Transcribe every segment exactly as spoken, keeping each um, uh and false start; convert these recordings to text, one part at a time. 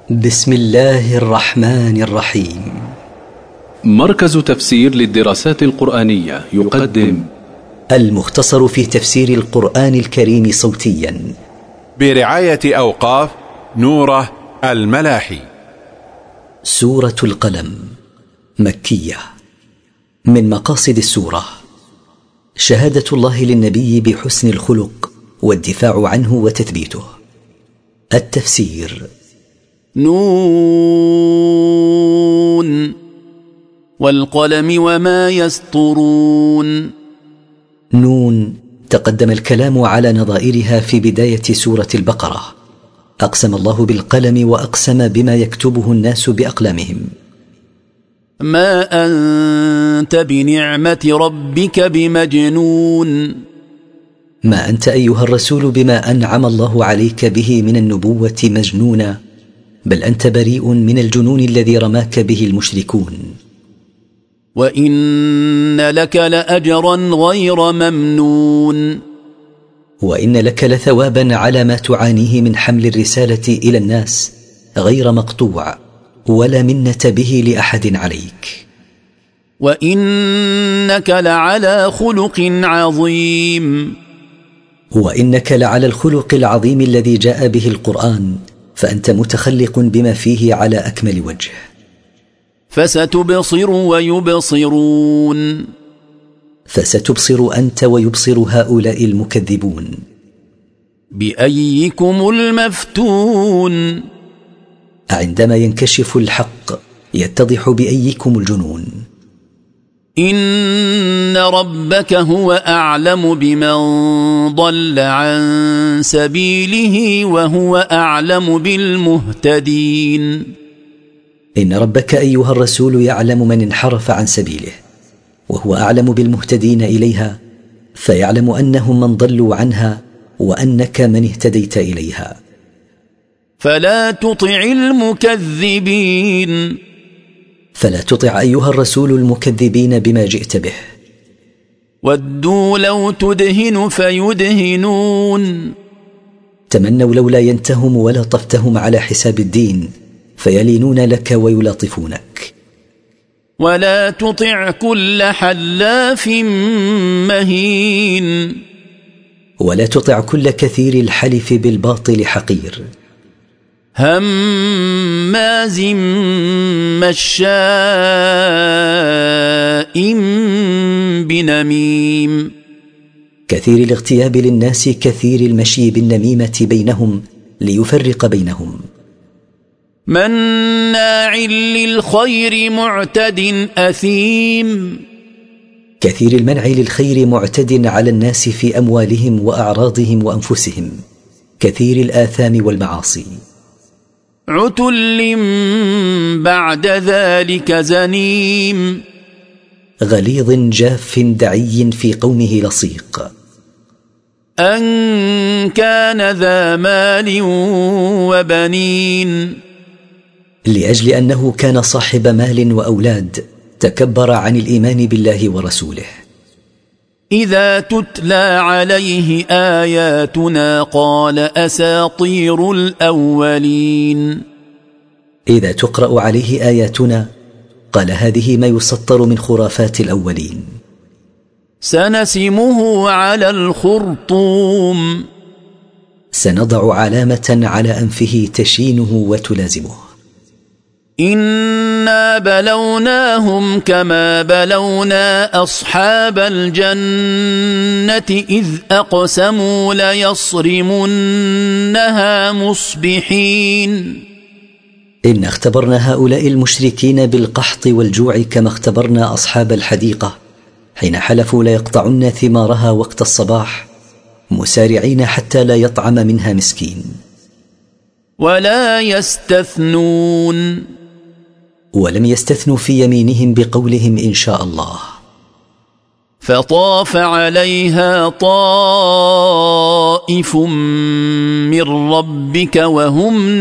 بسم الله الرحمن الرحيم. مركز تفسير للدراسات القرآنية يقدم المختصر في تفسير القرآن الكريم صوتيا برعاية أوقاف نوره الملاحي. سورة القلم مكية. من مقاصد السورة شهادة الله للنبي بحسن الخلق والدفاع عنه وتثبيته. التفسير: نون والقلم وما يسطرون. نون تقدم الكلام على نظائرها في بداية سورة البقرة. أقسم الله بالقلم وأقسم بما يكتبه الناس بأقلامهم. ما أنت بنعمة ربك بمجنون. ما أنت أيها الرسول بما أنعم الله عليك به من النبوة مجنونا، بل أنت بريء من الجنون الذي رماك به المشركون. وإن لك لأجرا غير ممنون. وإن لك لثوابا على ما تعانيه من حمل الرسالة إلى الناس غير مقطوع، ولا منة به لأحد عليك. وإنك لعلى خلق عظيم. وإنك لعلى الخلق العظيم الذي جاء به القرآن، فأنت متخلق بما فيه على أكمل وجه. فستبصر ويبصرون. فستبصر أنت ويبصر هؤلاء المكذبون. بأيكم المفتون. عندما ينكشف الحق يتضح بأيكم الجنون. إن ربك هو أعلم بمن ضل عن سبيله وهو أعلم بالمهتدين. إن ربك أيها الرسول يعلم من انحرف عن سبيله، وهو أعلم بالمهتدين إليها، فيعلم أنهم من ضلوا عنها وأنك من اهتديت إليها. فلا تطع المكذبين. فلا تطع أيها الرسول المكذبين بما جئت به. ودوا لو تدهن فيدهنون. تمنوا لولا ينتهم ولطفتهم على حساب الدين فيلينون لك ويلاطفونك. ولا تطع كل حلاف مهين. ولا تطع كل كثير الحلف بالباطل حقير. هماز مشاء بنميم. كثير الاغتياب للناس، كثير المشي بالنميمة بينهم ليفرق بينهم. مناع للخير معتد أثيم. كثير المنع للخير معتد على الناس في أموالهم وأعراضهم وأنفسهم، كثير الآثام والمعاصي. عتل بعد ذلك زنيم. غليظ جاف دعي في قومه لصيق. أن كان ذا مال وبنين. لأجل أنه كان صاحب مال وأولاد تكبر عن الإيمان بالله ورسوله. إذا تتلى عليه آياتنا قال أساطير الأولين. إذا تقرأ عليه آياتنا قال هذه ما يسطر من خرافات الأولين. سنسمه على الخرطوم. سنضع علامة على أنفه تشينه وتلازمه. إنا بلوناهم كما بلونا أصحاب الجنة إذ أقسموا ليصرمنها مصبحين. إن اختبرنا هؤلاء المشركين بالقحط والجوع كما اختبرنا أصحاب الحديقة حين حلفوا ليقطعن ثمارها وقت الصباح، مسارعين حتى لا يطعم منها مسكين. ولا يستثنون. ولم يستثنوا في يمينهم بقولهم إن شاء الله. فطاف عليها طائف من ربك وهم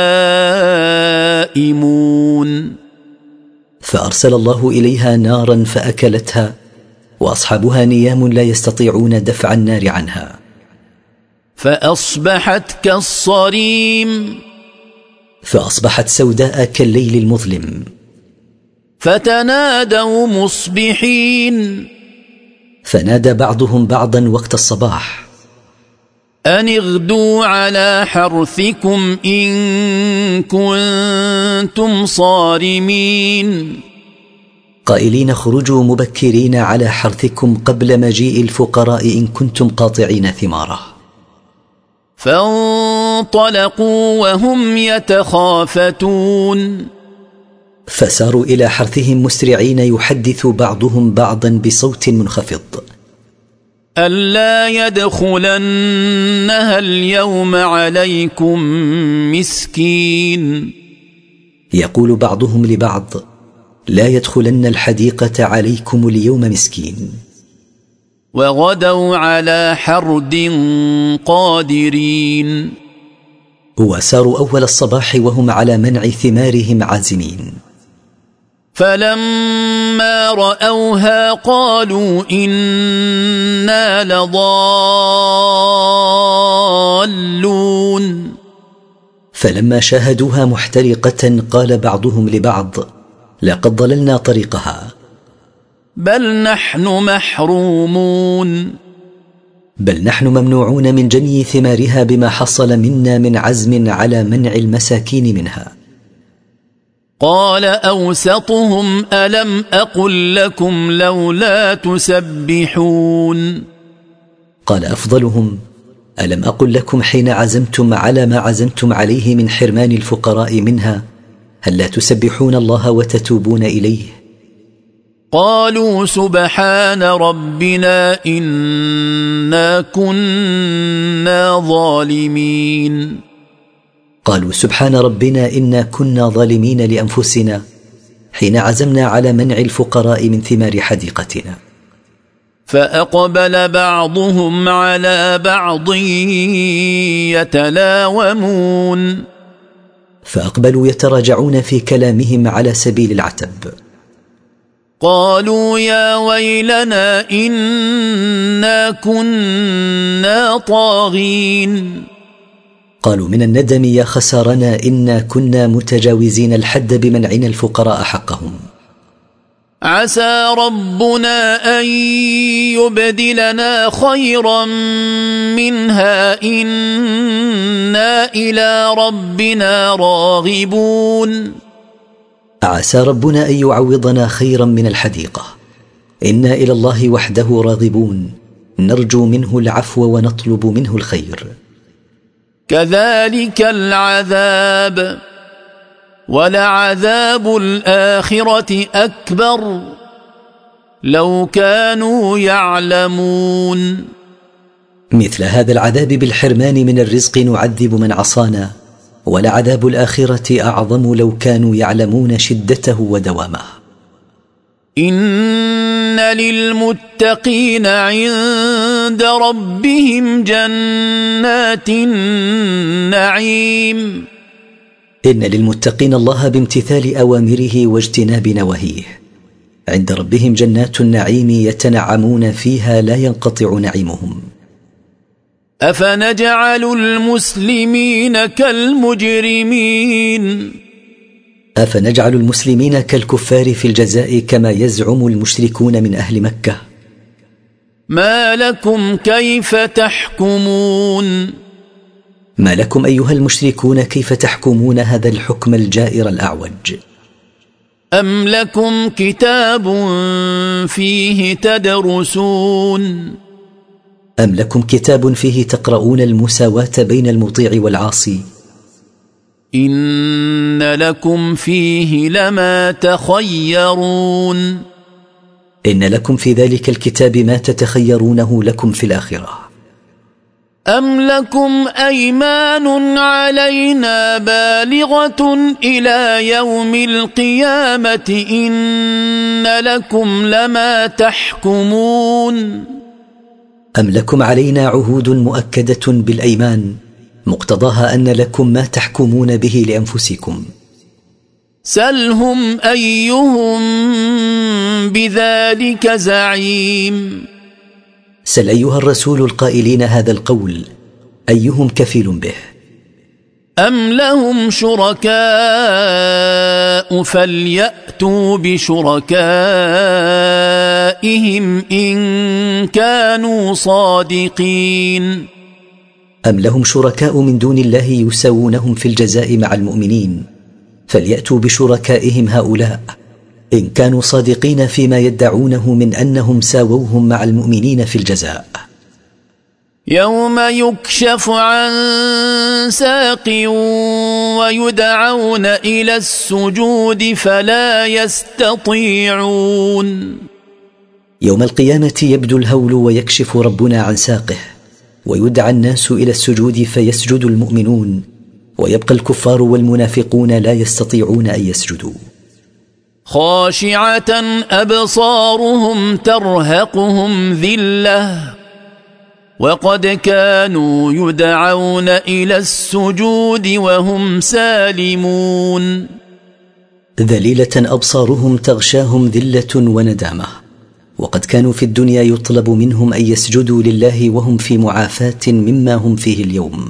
نائمون. فأرسل الله إليها نارا فأكلتها، وأصحابها نيام لا يستطيعون دفع النار عنها. فأصبحت كالصريم. فأصبحت سوداء كالليل المظلم. فتنادوا مصبحين، فنادى بعضهم بعضا وقت الصباح: أن اغدوا على حرثكم إن كنتم صارمين، قائلين: خرجوا مبكرين على حرثكم قبل مجيء الفقراء إن كنتم قاطعين ثماره. فانطلقوا وهم يتخافتون، فساروا إلى حرثهم مسرعين يحدث بعضهم بعضا بصوت منخفض: ألا يدخلنها اليوم عليكم مسكين. يقول بعضهم لبعض: لا يدخلن الحديقة عليكم اليوم مسكين. وغدوا على حرد قادرين، وساروا أول الصباح وهم على منع ثمارهم عازمين. فلما رأوها قالوا إنا لضالون، فلما شاهدوها محترقة قال بعضهم لبعض: لقد ضللنا طريقها. بل نحن محرومون، بل نحن ممنوعون من جني ثمارها بما حصل منا من عزم على منع المساكين منها. قال أوسطهم ألم أقل لكم لولا تسبحون. قال أفضلهم: ألم أقل لكم حين عزمتم على ما عزمتم عليه من حرمان الفقراء منها هل لا تسبحون الله وتتوبون إليه؟ قالوا سبحان ربنا إنا كنا ظالمين. قالوا سبحان ربنا إنا كنا ظالمين لأنفسنا حين عزمنا على منع الفقراء من ثمار حديقتنا. فأقبل بعضهم على بعض يتلاومون، فأقبلوا يتراجعون في كلامهم على سبيل العتب. قالوا يا ويلنا إنا كنا طاغين. قالوا من الندم يا خسارنا إنا كنا متجاوزين الحد بمنعنا الفقراء حقهم. عسى ربنا أن يبدلنا خيرا منها إنا إلى ربنا راغبون. عسى ربنا أن يعوضنا خيرا من الحديقة، إنا إلى الله وحده راغبون، نرجو منه العفو ونطلب منه الخير. كذلك العذاب ولعذاب الآخرة أكبر لو كانوا يعلمون. مثل هذا العذاب بالحرمان من الرزق نعذب من عصانا، ولعذاب الآخرة أعظم لو كانوا يعلمون شدته ودوامه. إن للمتقين عند ربهم جنات النعيم. إن للمتقين الله بامتثال أوامره واجتناب نواهيه عند ربهم جنات النعيم يتنعمون فيها لا ينقطع نعيمهم. أفنجعل المسلمين كالمجرمين. أفنجعل المسلمين كالكفار في الجزاء كما يزعم المشركون من أهل مكة. ما لكم كيف تحكمون. ما لكم أيها المشركون كيف تحكمون هذا الحكم الجائر الأعوج؟ أم لكم كتاب فيه تدرسون. أم لكم كتاب فيه تقرؤون المساواة بين المطيع والعاصي. إن لكم فيه لما تخيرون. إن لكم في ذلك الكتاب ما تتخيرونه لكم في الآخرة. أم لكم أيمان علينا بالغة إلى يوم القيامة إن لكم لما تحكمون. أم لكم علينا عهود مؤكدة بالأيمان مقتضاها أن لكم ما تحكمون به لأنفسكم. سلهم أيهم بذلك زعيم. سل أيها الرسول القائلين هذا القول أيهم كفيل به. أم لهم شركاء فليأتوا بشركائهم إن كانوا صادقين أم لهم شركاء من دون الله يساوونهم في الجزاء مع المؤمنين فليأتوا بشركائهم هؤلاء إن كانوا صادقين فيما يدعونه من أنهم ساووهم مع المؤمنين في الجزاء. يوم يكشف عن ساق ويدعون إلى السجود فلا يستطيعون. يوم القيامة يبدو الهول ويكشف ربنا عن ساقه ويدعى الناس إلى السجود فيسجد المؤمنون ويبقى الكفار والمنافقون لا يستطيعون أن يسجدوا. خاشعة أبصارهم ترهقهم ذلة وقد كانوا يدعون إلى السجود وهم سالمون. ذليلة أبصارهم تغشاهم ذلة وندامة وقد كانوا في الدنيا يطلب منهم أن يسجدوا لله وهم في معافاة مما هم فيه اليوم.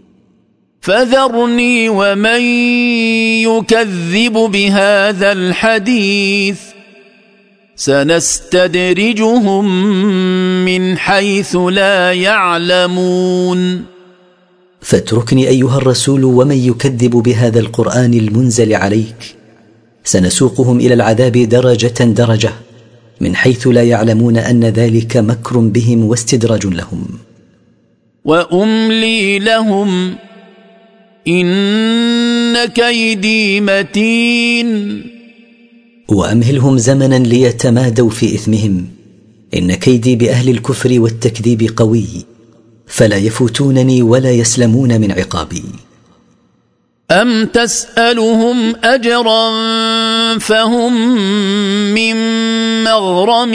فذرني ومن يكذب بهذا الحديث سنستدرجهم من حيث لا يعلمون. فاتركني أيها الرسول ومن يكذب بهذا القرآن المنزل عليك سنسوقهم إلى العذاب درجة درجة من حيث لا يعلمون أن ذلك مكر بهم واستدراج لهم. وأملي لهم إن كيدي متين. وأمهلهم زمنا ليتمادوا في إثمهم إن كيدي بأهل الكفر والتكذيب قوي فلا يفوتونني ولا يسلمون من عقابي. أم تسألهم أجرا فهم من مغرم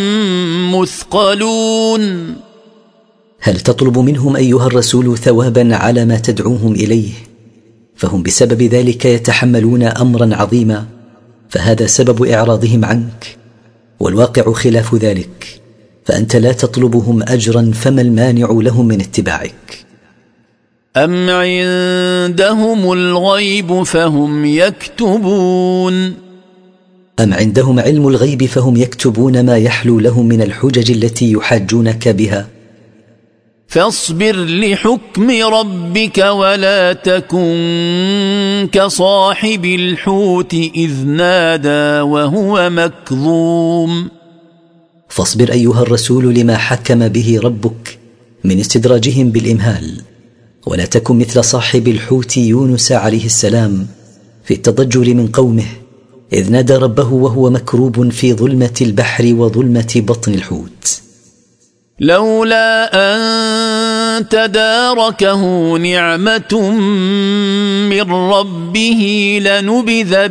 مثقلون. هل تطلب منهم أيها الرسول ثوابا على ما تدعوهم إليه فهم بسبب ذلك يتحملون أمرا عظيما فهذا سبب إعراضهم عنك والواقع خلاف ذلك فأنت لا تطلبهم أجرا فما المانع لهم من اتباعك. أم عندهم الغيب فهم يكتبون. أم عندهم علم الغيب فهم يكتبون ما يحلو لهم من الحجج التي يحاجونك بها. فاصبر لحكم ربك ولا تكن كصاحب الحوت إذ نادى وهو مكظوم. فاصبر أيها الرسول لما حكم به ربك من استدراجهم بالإمهال ولا تكن مثل صاحب الحوت يونس عليه السلام في التضجر من قومه إذ نادى ربه وهو مكروب في ظلمة البحر وظلمة بطن الحوت. لولا أن تداركه نعمة من ربه لنبذ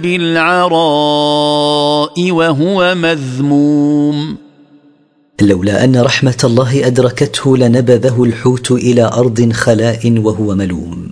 بالعراء وهو مذموم. لولا أن رحمة الله أدركته لنبذه الحوت إلى أرض خلاء وهو ملوم.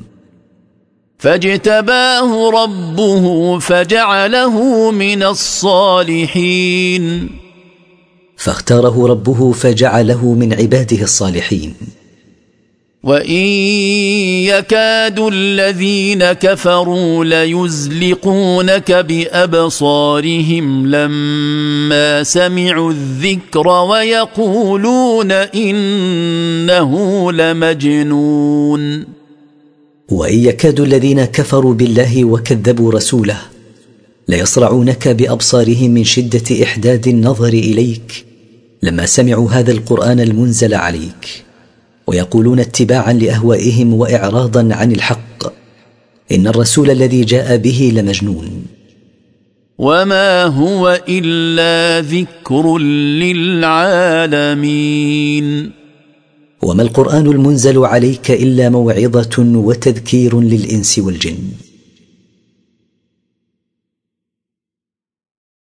فاجتباه ربه فجعله من الصالحين. فاختاره ربه فجعله من عباده الصالحين. وإن يكاد الذين كفروا ليزلقونك بأبصارهم لما سمعوا الذكر ويقولون إنه لمجنون. وإن يكاد الذين كفروا بالله وكذبوا رسوله ليصرعونك بأبصارهم من شدة إحداد النظر إليك لما سمعوا هذا القرآن المنزل عليك ويقولون اتباعا لأهوائهم وإعراضا عن الحق إن الرسول الذي جاء به لمجنون. وما هو إلا ذكر للعالمين. وما القرآن المنزل عليك إلا موعظة وتذكير للإنس والجن.